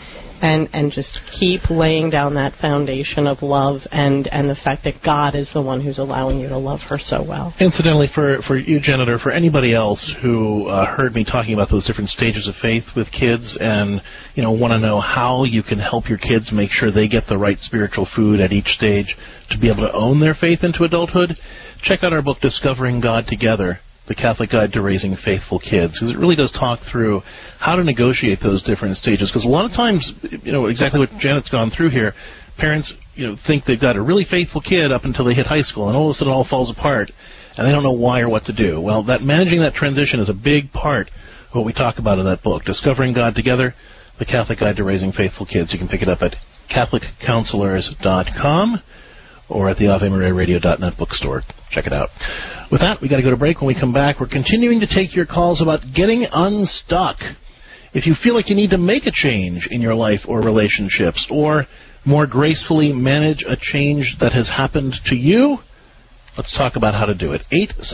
And just keep laying down that foundation of love and the fact that God is the one who's allowing you to love her so well. Incidentally, for you, Janet, or for anybody else who heard me talking about those different stages of faith with kids and want to know how you can help your kids make sure they get the right spiritual food at each stage to be able to own their faith into adulthood, check out our book, Discovering God Together. The Catholic Guide to Raising Faithful Kids, because it really does talk through how to negotiate those different stages. Because a lot of times, exactly what Janet's gone through here, parents, think they've got a really faithful kid up until they hit high school, and all of a sudden it all falls apart, and they don't know why or what to do. Well, managing that transition is a big part of what we talk about in that book, Discovering God Together, The Catholic Guide to Raising Faithful Kids. You can pick it up at CatholicCounselors.com or at the AveMariaRadio.net bookstore. Check it out. With that, we got to go to break. When we come back, we're continuing to take your calls about getting unstuck. If you feel like you need to make a change in your life or relationships, or more gracefully manage a change that has happened to you, let's talk about how to do it.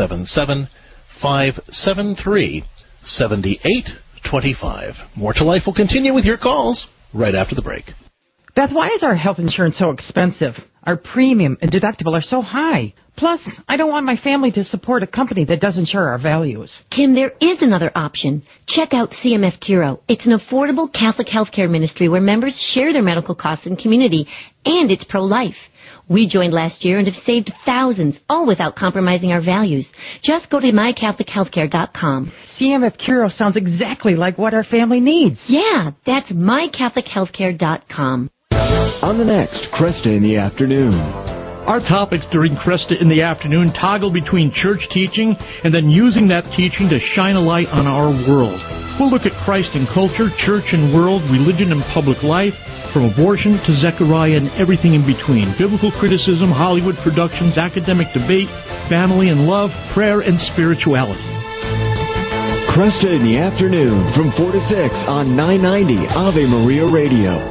877-573-7825. More to Life will continue with your calls right after the break. Beth, why is our health insurance so expensive? Our premium and deductible are so high. Plus, I don't want my family to support a company that doesn't share our values. Kim, there is another option. Check out CMF Curo. It's an affordable Catholic healthcare ministry where members share their medical costs in community, and it's pro-life. We joined last year and have saved thousands, all without compromising our values. Just go to mycatholichealthcare.com. CMF Curo sounds exactly like what our family needs. Yeah, that's mycatholichealthcare.com. On the next Cresta in the Afternoon. Our topics during Cresta in the Afternoon toggle between church teaching and then using that teaching to shine a light on our world. We'll look at Christ in culture, church and world, religion and public life, from abortion to Zechariah and everything in between. Biblical criticism, Hollywood productions, academic debate, family and love, prayer and spirituality. Cresta in the Afternoon from 4 to 6 on 990 Ave Maria Radio.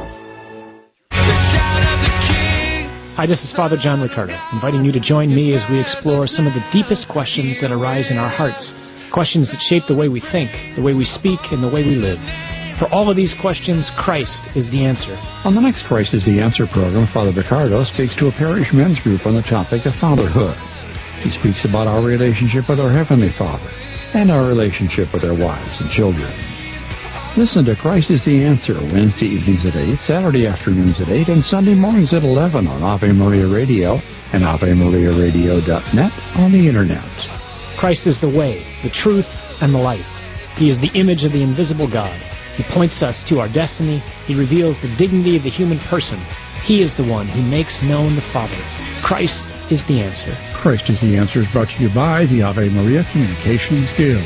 Hi, this is Father John Ricardo, inviting you to join me as we explore some of the deepest questions that arise in our hearts, questions that shape the way we think, the way we speak, and the way we live. For all of these questions, Christ is the answer. On the next Christ is the Answer program, Father Ricardo speaks to a parish men's group on the topic of fatherhood. He speaks about our relationship with our Heavenly Father and our relationship with our wives and children. Listen to Christ is the Answer Wednesday evenings at 8, Saturday afternoons at 8, and Sunday mornings at 11 on Ave Maria Radio and AveMariaRadio.net on the Internet. Christ is the way, the truth, and the life. He is the image of the invisible God. He points us to our destiny. He reveals the dignity of the human person. He is the one who makes known the Father. Christ is the answer. Christ is the Answer is brought to you by the Ave Maria Communications Guild.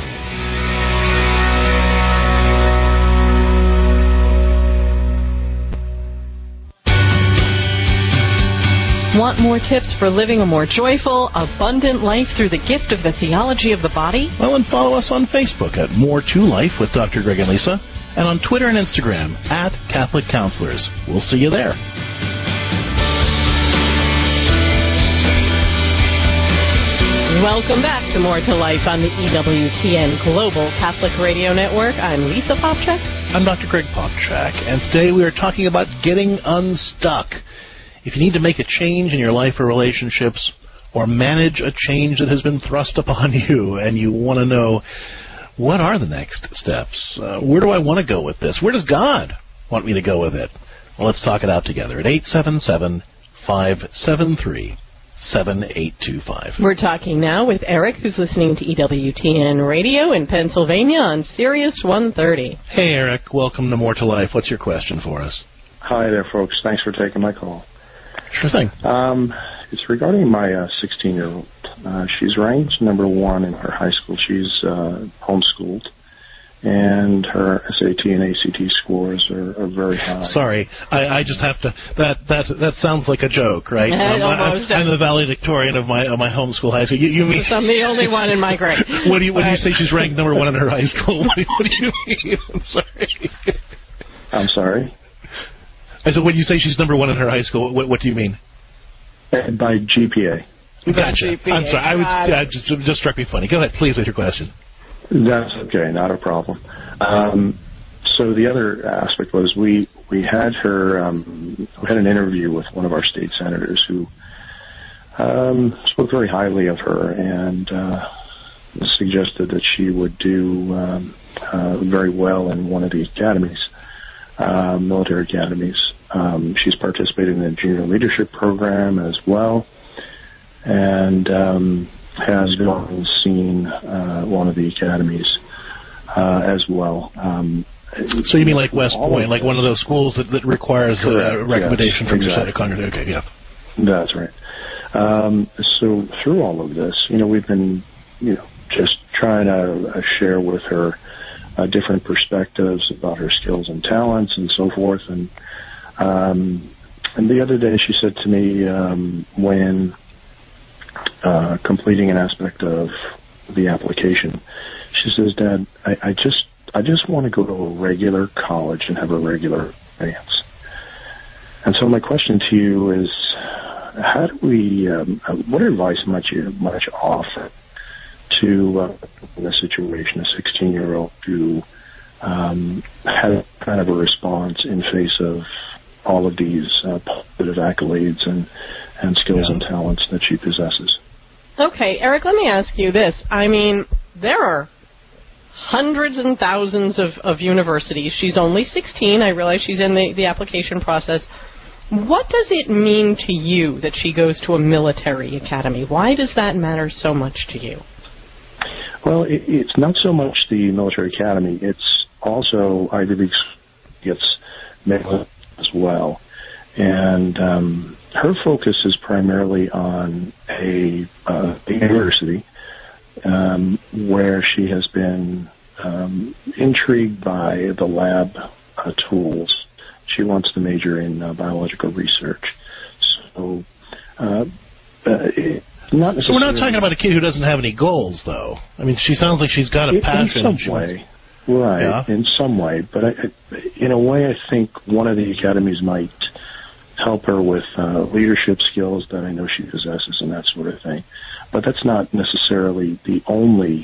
Want more tips for living a more joyful, abundant life through the gift of the theology of the body? Well, and follow us on Facebook at More to Life with Dr. Greg and Lisa, and on Twitter and Instagram at Catholic Counselors. We'll see you there. Welcome back to More to Life on the EWTN Global Catholic Radio Network. I'm Lisa Popchak. I'm Dr. Greg Popchak, and today we are talking about getting unstuck. If you need to make a change in your life or relationships, or manage a change that has been thrust upon you, and you want to know, what are the next steps? Where do I want to go with this? Where does God want me to go with it? Well, let's talk it out together at 877-573-7825. We're talking now with Eric, who's listening to EWTN Radio in Pennsylvania on Sirius 130. Hey, Eric. Welcome to More to Life. What's your question for us? Hi there, folks. Thanks for taking my call. Sure thing. It's regarding my 16-year-old. She's ranked number 1 in her high school. She's homeschooled, and her SAT and ACT scores are very high. Sorry, I just have to. That sounds like a joke, right? I'm the valedictorian of my homeschool high school. You mean I'm the only one in my grade? When you say she's ranked number 1 in her high school, what do you mean? I'm sorry. I'm sorry. I said, when you say she's number 1 in her high school, what do you mean? By GPA. Gotcha. GPA. I'm sorry. It just struck me funny. Go ahead, please, with your question. That's okay, not a problem. So the other aspect was we had her we had an interview with one of our state senators who spoke very highly of her and suggested that she would do very well in one of the academies, military academies. She's participated in the junior leadership program as well, and has gone and seen one of the academies as well. So you mean like West Point, like one of those schools that requires a recommendation from your side of Congress? Okay, yeah. That's right. So through all of this, we've been, just trying to share with her different perspectives about her skills and talents and so forth. And the other day she said to me, when completing an aspect of the application, she says, "Dad, I just want to go to a regular college and have a regular experience." And so my question to you is, how do we? What advice might you offer to in a situation, a 16-year-old who had kind of a response in face of all of these positive accolades and skills and talents that she possesses? Okay, Eric, let me ask you this. I mean, there are hundreds and thousands of universities. She's only 16. I realize she's in the application process. What does it mean to you that she goes to a military academy? Why does that matter so much to you? Well, it's not so much the military academy. It's also Ivy League gets medal as well. And her focus is primarily on a university where she has been intrigued by the lab tools. She wants to major in biological research. So, So we're not talking about a kid who doesn't have any goals, though. I mean, she sounds like she's got a passion. In some way, right, yeah. In some way. But in a way, I think one of the academies might help her with leadership skills that I know she possesses and that sort of thing. But that's not necessarily the only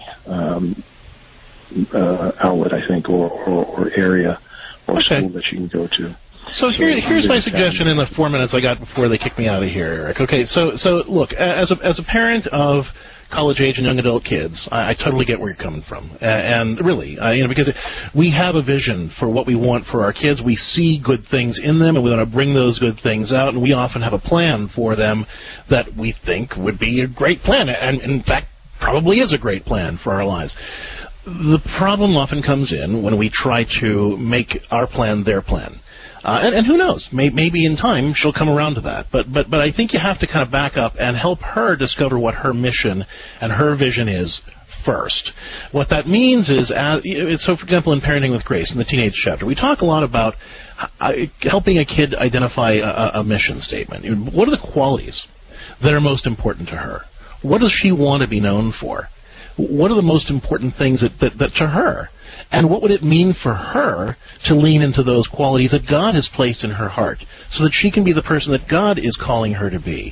outlet, I think, or area or school that she can go to. So here's my suggestion in the 4 minutes I got before they kicked me out of here, Eric. Okay, so look, as a parent of college-age and young adult kids, I totally get where you're coming from, and really, because we have a vision for what we want for our kids. We see good things in them, and we want to bring those good things out, and we often have a plan for them that we think would be a great plan, and in fact, probably is a great plan for our lives. The problem often comes in when we try to make our plan their plan. And who knows? Maybe in time she'll come around to that. But I think you have to kind of back up and help her discover what her mission and her vision is first. What that means is, so for example, in Parenting with Grace, in the teenage chapter, we talk a lot about helping a kid identify a mission statement. What are the qualities that are most important to her? What does she want to be known for? What are the most important things that to her? And what would it mean for her to lean into those qualities that God has placed in her heart so that she can be the person that God is calling her to be?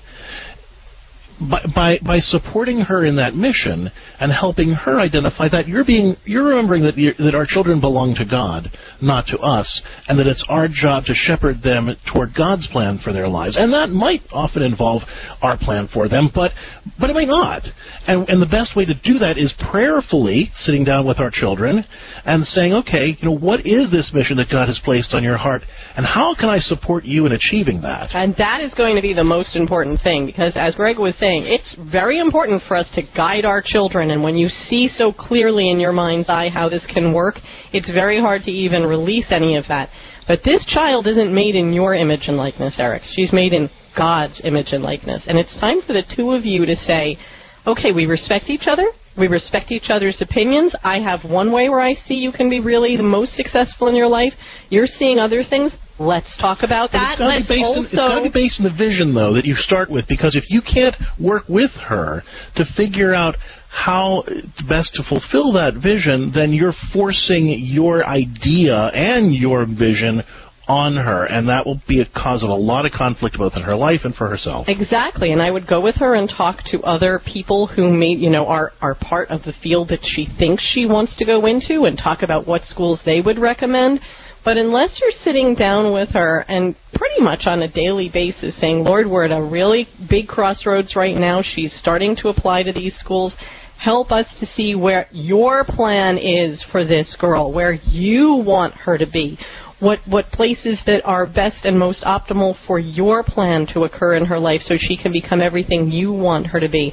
By supporting her in that mission and helping her identify that, you're remembering that our children belong to God, not to us, and that it's our job to shepherd them toward God's plan for their lives. And that might often involve our plan for them, but it might not. And the best way to do that is prayerfully sitting down with our children and saying, okay, what is this mission that God has placed on your heart, and how can I support you in achieving that? And that is going to be the most important thing, because as Greg was saying, it's very important for us to guide our children, and when you see so clearly in your mind's eye how this can work, it's very hard to even release any of that. But this child isn't made in your image and likeness, Eric. She's made in God's image and likeness. And it's time for the two of you to say, okay, we respect each other. We respect each other's opinions. I have one way where I see you can be really the most successful in your life. You're seeing other things. Let's talk about that. It's got to be based in the vision, though, that you start with, because if you can't work with her to figure out how best to fulfill that vision, then you're forcing your idea and your vision on her, and that will be a cause of a lot of conflict both in her life and for herself. Exactly, and I would go with her and talk to other people who are part of the field that she thinks she wants to go into and talk about what schools they would recommend. But unless you're sitting down with her and pretty much on a daily basis saying, Lord, we're at a really big crossroads right now. She's starting to apply to these schools. Help us to see where your plan is for this girl, where you want her to be, what places that are best and most optimal for your plan to occur in her life so she can become everything you want her to be.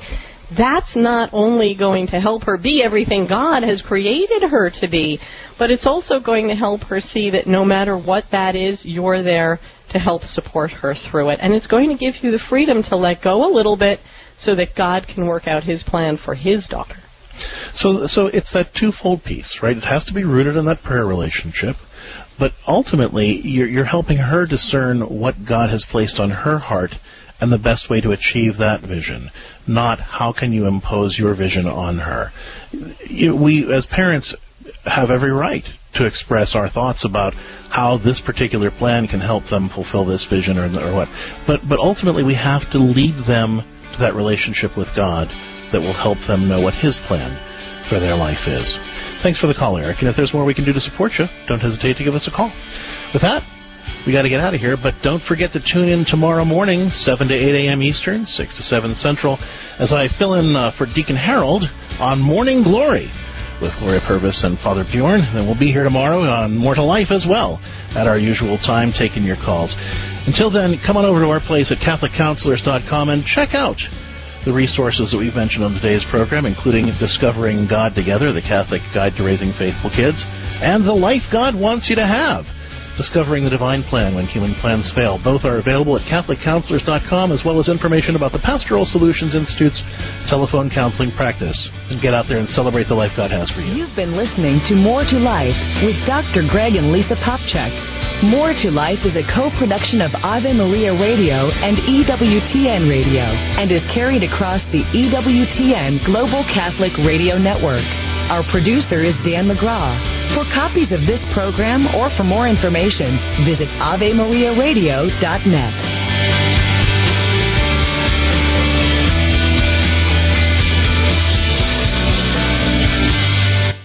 that's not only going to help her be everything God has created her to be, but it's also going to help her see that no matter what that is, you're there to help support her through it. And it's going to give you the freedom to let go a little bit so that God can work out his plan for his daughter. So it's that twofold piece, right? It has to be rooted in that prayer relationship, but ultimately you're helping her discern what God has placed on her heart and the best way to achieve that vision, not how can you impose your vision on her. We, as parents, have every right to express our thoughts about how this particular plan can help them fulfill this vision or what. But ultimately we have to lead them to that relationship with God that will help them know what his plan for their life is. Thanks for the call, Eric. And if there's more we can do to support you, don't hesitate to give us a call. With that, we got to get out of here, but don't forget to tune in tomorrow morning, 7 to 8 a.m. Eastern, 6 to 7 Central, as I fill in for Deacon Harold on Morning Glory with Gloria Purvis and Father Bjorn. Then we'll be here tomorrow on More to Life as well at our usual time, taking your calls. Until then, come on over to our place at CatholicCounselors.com and check out the resources that we've mentioned on today's program, including Discovering God Together, the Catholic Guide to Raising Faithful Kids, and The Life God Wants You to Have, Discovering the Divine Plan When Human Plans Fail. Both are available at CatholicCounselors.com, as well as information about the Pastoral Solutions Institute's telephone counseling practice. And get out there and celebrate the life God has for you. You've been listening to More to Life with Dr. Greg and Lisa Popchak. More to Life is a co-production of Ave Maria Radio and EWTN Radio and is carried across the EWTN Global Catholic Radio Network. Our producer is Dan McGraw. For copies of this program or for more information, visit AveMariaRadio.net.